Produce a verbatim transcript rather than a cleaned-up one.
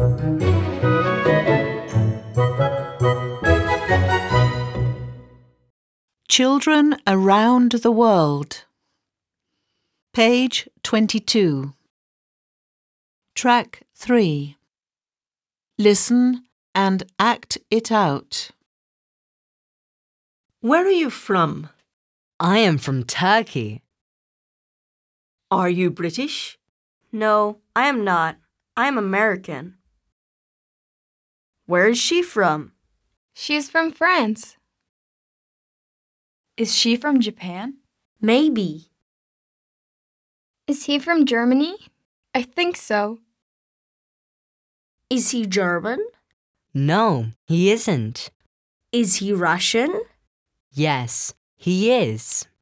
Children around the world. Page twenty-two. Track three. Listen and act it out. Where are you from? I am from Turkey. Are you British? No, I am not. I am American. Where is she from? She is from France. Is she from Japan? Maybe. Is he from Germany? I think so. Is he German? No, he isn't. Is he Russian? Yes, he is.